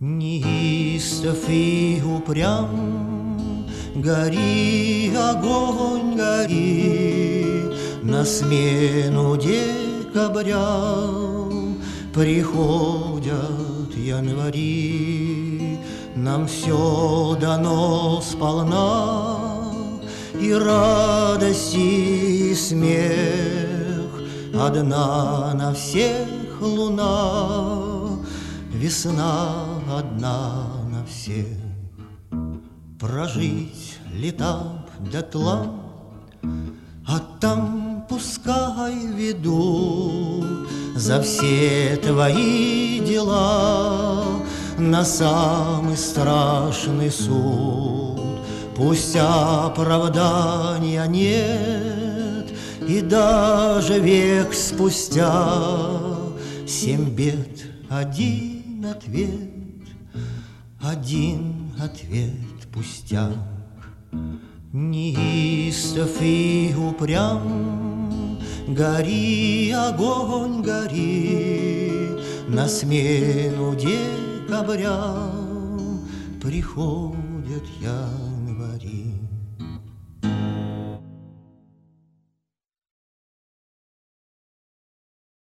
Неистов и упрям, гори, огонь, гори, на смену декабрям приходят январи. Нам все дано сполна, и радость, и смех, одна на всех луна, весна одна на всех. Прожить лета дотла, а там пускай ведут за все твои дела на самый страшный суд. Пусть оправдания нет, и даже век спустя 7 бед, один ответ пустяк. Неистов и упрям, гори, огонь, гори, на смену декабрям приходят январи.